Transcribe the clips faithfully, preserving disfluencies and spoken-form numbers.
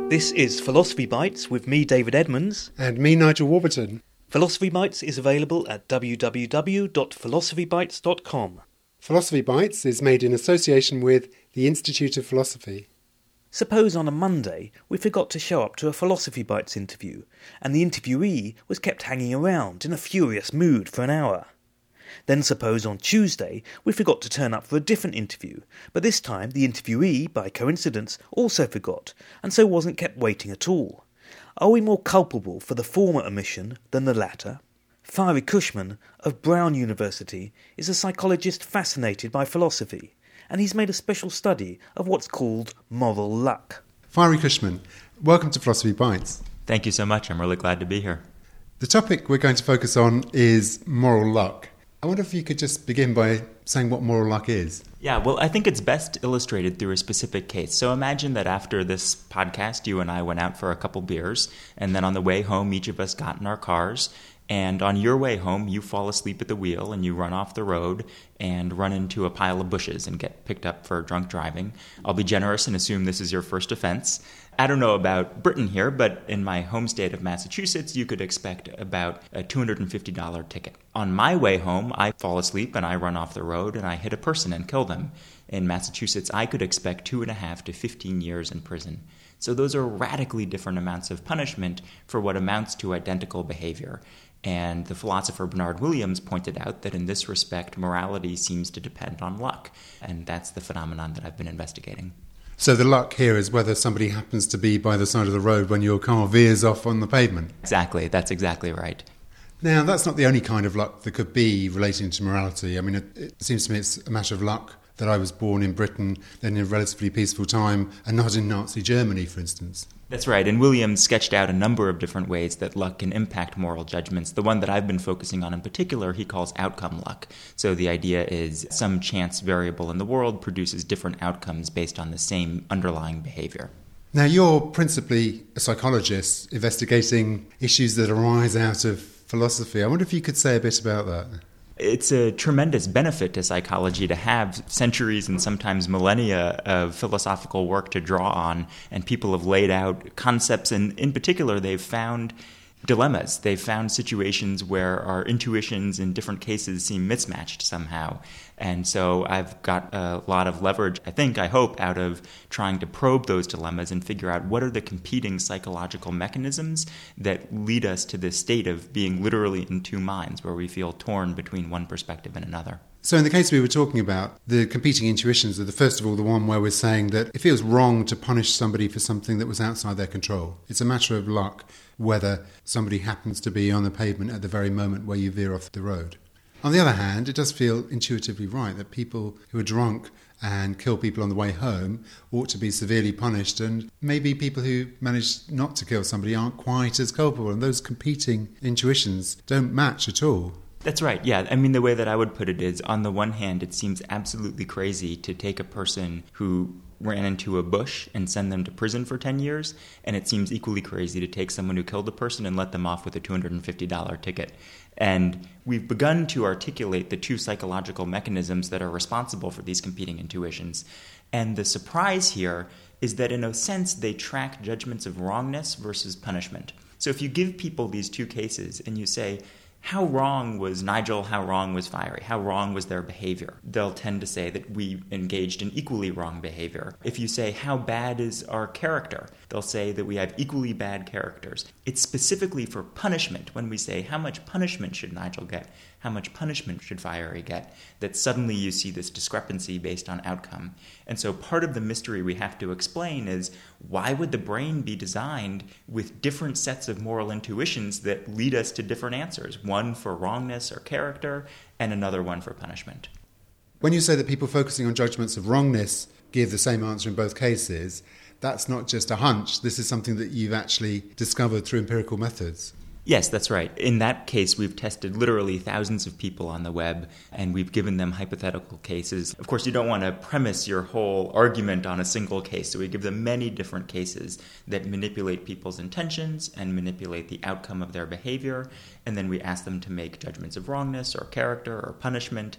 This is Philosophy Bites with me, David Edmonds. And me, Nigel Warburton. Philosophy Bites is available at w w w dot philosophy bites dot com. Philosophy Bites is made in association with the Institute of Philosophy. Suppose on a Monday we forgot to show up to a Philosophy Bites interview, and the interviewee was kept hanging around in a furious mood for an hour. Then suppose on Tuesday we forgot to turn up for a different interview, but this time the interviewee, by coincidence, also forgot, and so wasn't kept waiting at all. Are we more culpable for the former omission than the latter? Fiery Cushman of Brown University is a psychologist fascinated by philosophy, and he's made a special study of what's called moral luck. Fiery Cushman, welcome to Philosophy Bites. Thank you so much. I'm really glad to be here. The topic we're going to focus on is moral luck. I wonder if you could just begin by saying what moral luck is. Yeah, well, I think it's best illustrated through a specific case. So imagine that after this podcast, you and I went out for a couple beers, and then on the way home, each of us got in our cars, and on your way home, you fall asleep at the wheel and you run off the road and run into a pile of bushes and get picked up for drunk driving. I'll be generous and assume this is your first offense. I don't know about Britain here, but in my home state of Massachusetts, you could expect about a two hundred fifty dollars ticket. On my way home, I fall asleep and I run off the road and I hit a person and kill them. In Massachusetts, I could expect two and a half to fifteen years in prison. So those are radically different amounts of punishment for what amounts to identical behavior. And the philosopher Bernard Williams pointed out that in this respect, morality seems to depend on luck. And that's the phenomenon that I've been investigating. So the luck here is whether somebody happens to be by the side of the road when your car veers off on the pavement. Exactly. That's exactly right. Now, that's not the only kind of luck that could be relating to morality. I mean, it, it seems to me it's a matter of luck that I was born in Britain, then in a relatively peaceful time, and not in Nazi Germany, for instance. That's right, and Williams sketched out a number of different ways that luck can impact moral judgments. The one that I've been focusing on in particular, he calls outcome luck. So the idea is some chance variable in the world produces different outcomes based on the same underlying behavior. Now, you're principally a psychologist investigating issues that arise out of philosophy. I wonder if you could say a bit about that. It's a tremendous benefit to psychology to have centuries and sometimes millennia of philosophical work to draw on, and people have laid out concepts, and in particular they've found dilemmas. They've found situations where our intuitions in different cases seem mismatched somehow. And so I've got a lot of leverage, I think, I hope, out of trying to probe those dilemmas and figure out what are the competing psychological mechanisms that lead us to this state of being literally in two minds, where we feel torn between one perspective and another. So in the case we were talking about, the competing intuitions are, the first of all, the one where we're saying that it feels wrong to punish somebody for something that was outside their control. It's a matter of luck whether somebody happens to be on the pavement at the very moment where you veer off the road. On the other hand, it does feel intuitively right that people who are drunk and kill people on the way home ought to be severely punished, and maybe people who manage not to kill somebody aren't quite as culpable, and those competing intuitions don't match at all. That's right, yeah. I mean, the way that I would put it is, on the one hand, it seems absolutely crazy to take a person who ran into a bush and send them to prison for ten years, and it seems equally crazy to take someone who killed a person and let them off with a two hundred fifty dollars ticket. And we've begun to articulate the two psychological mechanisms that are responsible for these competing intuitions. And the surprise here is that, in a sense, they track judgments of wrongness versus punishment. So if you give people these two cases and you say, how wrong was Nigel, how wrong was Fiery, how wrong was their behavior? They'll tend to say that we engaged in equally wrong behavior. If you say, how bad is our character? They'll say that we have equally bad characters. It's specifically for punishment, when we say, how much punishment should Nigel get? How much punishment should Fiery get? That suddenly you see this discrepancy based on outcome. And so part of the mystery we have to explain is, why would the brain be designed with different sets of moral intuitions that lead us to different answers? One for wrongness or character, and another one for punishment. When you say that people focusing on judgments of wrongness give the same answer in both cases, that's not just a hunch. This is something that you've actually discovered through empirical methods. Yes, that's right. In that case, we've tested literally thousands of people on the web, and we've given them hypothetical cases. Of course, you don't want to premise your whole argument on a single case, so we give them many different cases that manipulate people's intentions and manipulate the outcome of their behavior, and then we ask them to make judgments of wrongness or character or punishment.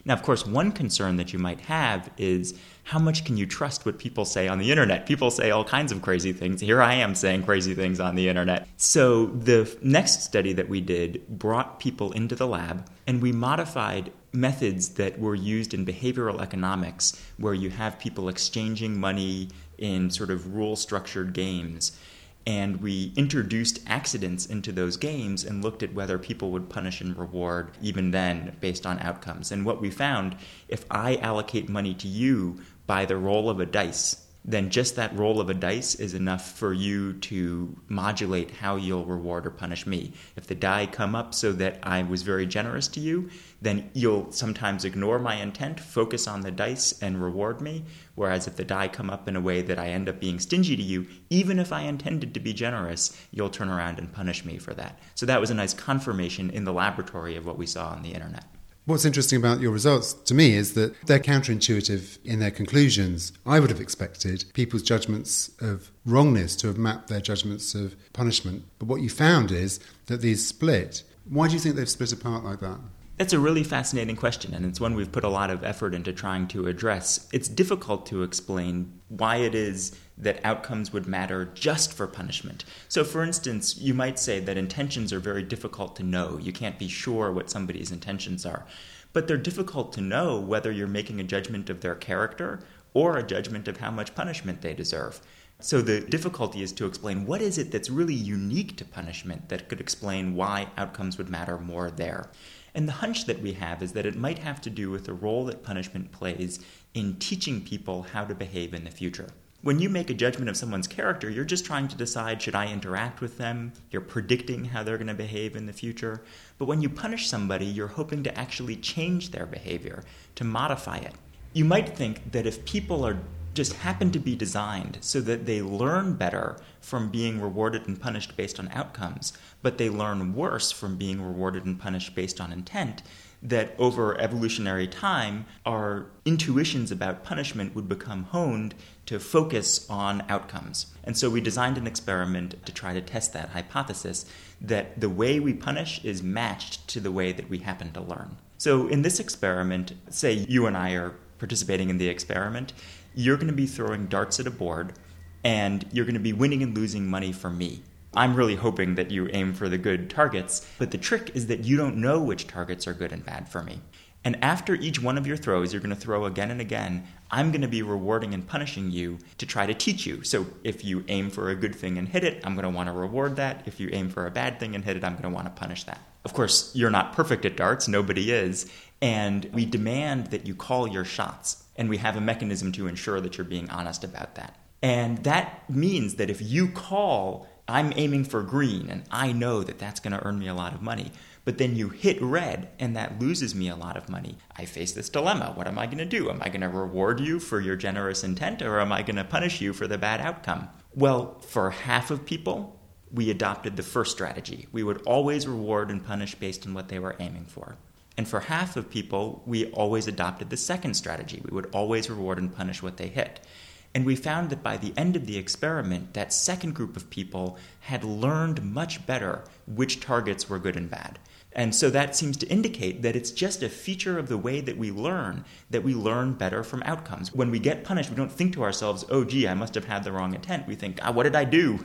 Now, of course, one concern that you might have is how much can you trust what people say on the internet? People say all kinds of crazy things. Here I am saying crazy things on the internet. So the next study that we did brought people into the lab, and we modified methods that were used in behavioral economics, where you have people exchanging money in sort of rule-structured games. And we introduced accidents into those games and looked at whether people would punish and reward even then based on outcomes. And what we found, if I allocate money to you by the roll of a dice, then just that roll of a dice is enough for you to modulate how you'll reward or punish me. If the die come up so that I was very generous to you, then you'll sometimes ignore my intent, focus on the dice, and reward me. Whereas if the die come up in a way that I end up being stingy to you, even if I intended to be generous, you'll turn around and punish me for that. So that was a nice confirmation in the laboratory of what we saw on the internet. What's interesting about your results to me is that they're counterintuitive in their conclusions. I would have expected people's judgments of wrongness to have mapped their judgments of punishment. But what you found is that these split. Why do you think they've split apart like that? That's a really fascinating question, and it's one we've put a lot of effort into trying to address. It's difficult to explain why it is that outcomes would matter just for punishment. So, for instance, you might say that intentions are very difficult to know. You can't be sure what somebody's intentions are. But they're difficult to know whether you're making a judgment of their character or a judgment of how much punishment they deserve. So the difficulty is to explain what is it that's really unique to punishment that could explain why outcomes would matter more there. And the hunch that we have is that it might have to do with the role that punishment plays in teaching people how to behave in the future. When you make a judgment of someone's character, you're just trying to decide, should I interact with them? You're predicting how they're going to behave in the future. But when you punish somebody, you're hoping to actually change their behavior, to modify it. You might think that if people are just happen to be designed so that they learn better from being rewarded and punished based on outcomes, but they learn worse from being rewarded and punished based on intent, that over evolutionary time, our intuitions about punishment would become honed to focus on outcomes. And so we designed an experiment to try to test that hypothesis, that the way we punish is matched to the way that we happen to learn. So in this experiment, say you and I are participating in the experiment, you're going to be throwing darts at a board, and you're going to be winning and losing money for me. I'm really hoping that you aim for the good targets, but the trick is that you don't know which targets are good and bad for me. And after each one of your throws, you're going to throw again and again. I'm going to be rewarding and punishing you to try to teach you. So if you aim for a good thing and hit it, I'm going to want to reward that. If you aim for a bad thing and hit it, I'm going to want to punish that. Of course, you're not perfect at darts. Nobody is. And we demand that you call your shots. And we have a mechanism to ensure that you're being honest about that. And that means that if you call, I'm aiming for green, and I know that that's going to earn me a lot of money, but then you hit red, and that loses me a lot of money, I face this dilemma. What am I going to do? Am I going to reward you for your generous intent, or am I going to punish you for the bad outcome? Well, for half of people, we adopted the first strategy. We would always reward and punish based on what they were aiming for. And for half of people, we always adopted the second strategy. We would always reward and punish what they hit. And we found that by the end of the experiment, that second group of people had learned much better which targets were good and bad. And so that seems to indicate that it's just a feature of the way that we learn, that we learn better from outcomes. When we get punished, we don't think to ourselves, oh, gee, I must have had the wrong intent. We think, ah, what did I do?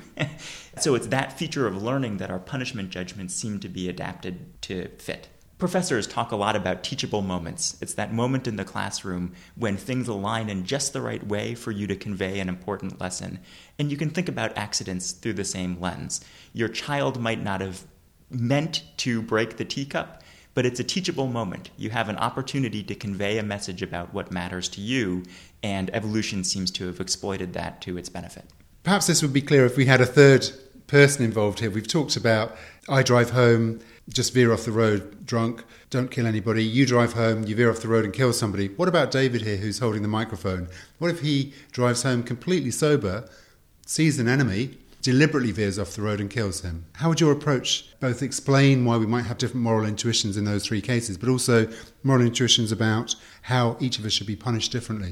So it's that feature of learning that our punishment judgments seem to be adapted to fit. Professors talk a lot about teachable moments. It's that moment in the classroom when things align in just the right way for you to convey an important lesson. And you can think about accidents through the same lens. Your child might not have meant to break the teacup, but it's a teachable moment. You have an opportunity to convey a message about what matters to you, and evolution seems to have exploited that to its benefit. Perhaps this would be clear if we had a third person involved here. We've talked about, I drive home, just veer off the road drunk, don't kill anybody. You drive home, you veer off the road and kill somebody. What about David here, who's holding the microphone? What if he drives home completely sober, sees an enemy, deliberately veers off the road and kills him? How would your approach both explain why we might have different moral intuitions in those three cases, but also moral intuitions about how each of us should be punished differently?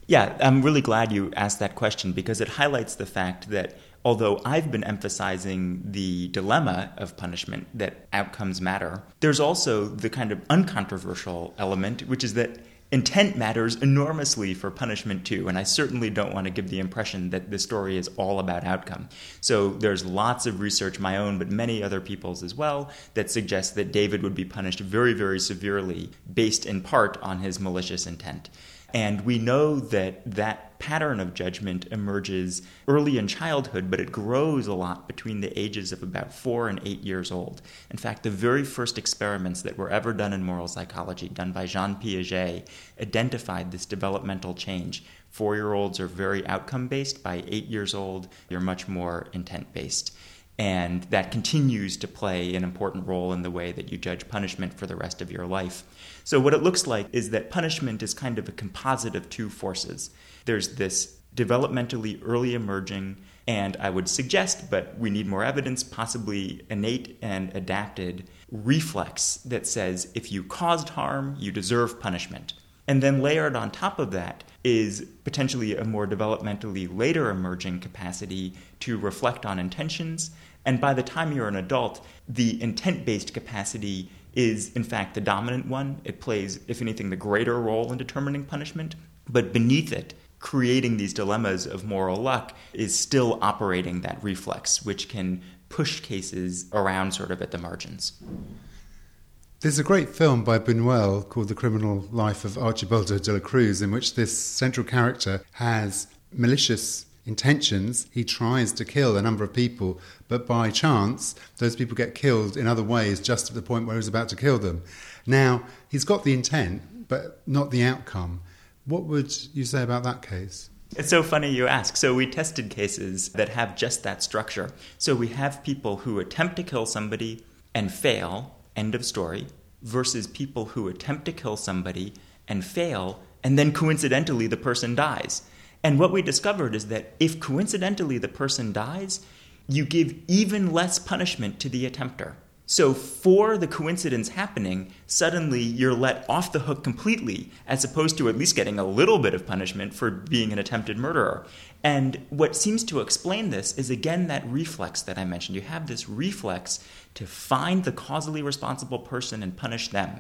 Yeah, I'm really glad you asked that question because it highlights the fact that although I've been emphasizing the dilemma of punishment, that outcomes matter, there's also the kind of uncontroversial element, which is that intent matters enormously for punishment too, and I certainly don't want to give the impression that this story is all about outcome. So there's lots of research, my own, but many other people's as well, that suggests that David would be punished very, very severely based in part on his malicious intent. And we know that that pattern of judgment emerges early in childhood, but it grows a lot between the ages of about four and eight years old. In fact, the very first experiments that were ever done in moral psychology, done by Jean Piaget, identified this developmental change. Four-year-olds are very outcome-based. By eight years old, you're much more intent-based. And that continues to play an important role in the way that you judge punishment for the rest of your life. So what it looks like is that punishment is kind of a composite of two forces. There's this developmentally early emerging, and I would suggest, but we need more evidence, possibly innate and adapted reflex that says if you caused harm, you deserve punishment. And then layered on top of that is potentially a more developmentally later emerging capacity to reflect on intentions. And by the time you're an adult, the intent-based capacity is, in fact, the dominant one. It plays, if anything, the greater role in determining punishment. But beneath it, creating these dilemmas of moral luck is still operating that reflex, which can push cases around sort of at the margins. There's a great film by Buñuel called The Criminal Life of Archibaldo de la Cruz, in which this central character has malicious intentions. He tries to kill a number of people, but by chance, those people get killed in other ways just at the point where he's about to kill them. Now, he's got the intent, but not the outcome. What would you say about that case? It's so funny you ask. So we tested cases that have just that structure. So we have people who attempt to kill somebody and fail, end of story, versus people who attempt to kill somebody and fail, and then coincidentally the person dies. And what we discovered is that if coincidentally the person dies, you give even less punishment to the attempter. So for the coincidence happening, suddenly you're let off the hook completely, as opposed to at least getting a little bit of punishment for being an attempted murderer. And what seems to explain this is, again, that reflex that I mentioned. You have this reflex to find the causally responsible person and punish them.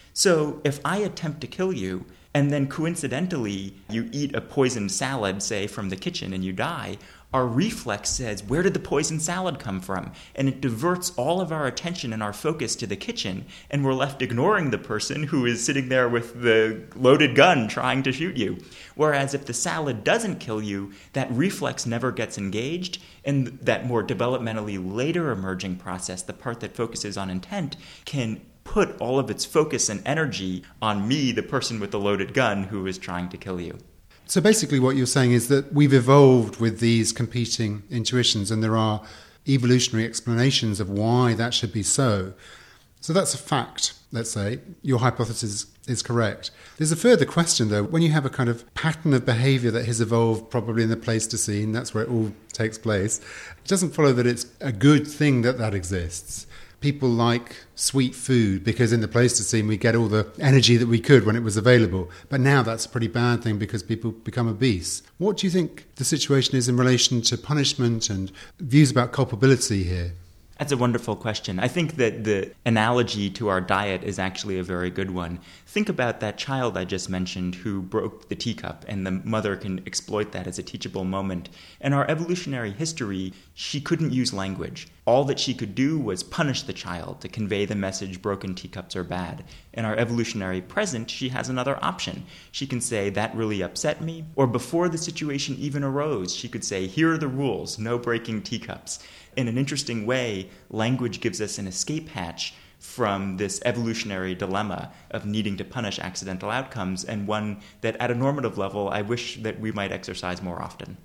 So if I attempt to kill you, and then coincidentally you eat a poisoned salad, say, from the kitchen and you die, our reflex says, where did the poisoned salad come from? And it diverts all of our attention and our focus to the kitchen, and we're left ignoring the person who is sitting there with the loaded gun trying to shoot you. Whereas if the salad doesn't kill you, that reflex never gets engaged, and that more developmentally later emerging process, the part that focuses on intent, can put all of its focus and energy on me, the person with the loaded gun who is trying to kill you. So basically what you're saying is that we've evolved with these competing intuitions, and there are evolutionary explanations of why that should be so. So that's a fact, let's say. Your hypothesis is correct. There's a further question, though. When you have a kind of pattern of behaviour that has evolved probably in the Pleistocene, that's where it all takes place, it doesn't follow that it's a good thing that that exists. People like sweet food because in the Pleistocene we get all the energy that we could when it was available. But now that's a pretty bad thing because people become obese. What do you think the situation is in relation to punishment and views about culpability here? That's a wonderful question. I think that the analogy to our diet is actually a very good one. Think about that child I just mentioned who broke the teacup, and the mother can exploit that as a teachable moment. In our evolutionary history, she couldn't use language. All that she could do was punish the child to convey the message broken teacups are bad. In our evolutionary present, she has another option. She can say, that really upset me. Or before the situation even arose, she could say, here are the rules, no breaking teacups. In an interesting way, language gives us an escape hatch from this evolutionary dilemma of needing to punish accidental outcomes, and one that at a normative level I wish that we might exercise more often.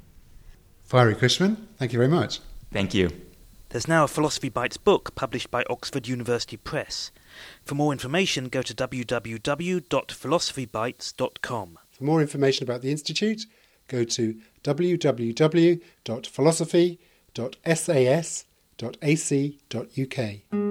Fiery Cushman, thank you very much. Thank you. There's now a Philosophy Bites book published by Oxford University Press. For more information, go to w w w dot philosophy bites dot com. For more information about the Institute, go to w w w dot philosophy dot s a s dot a c dot u k.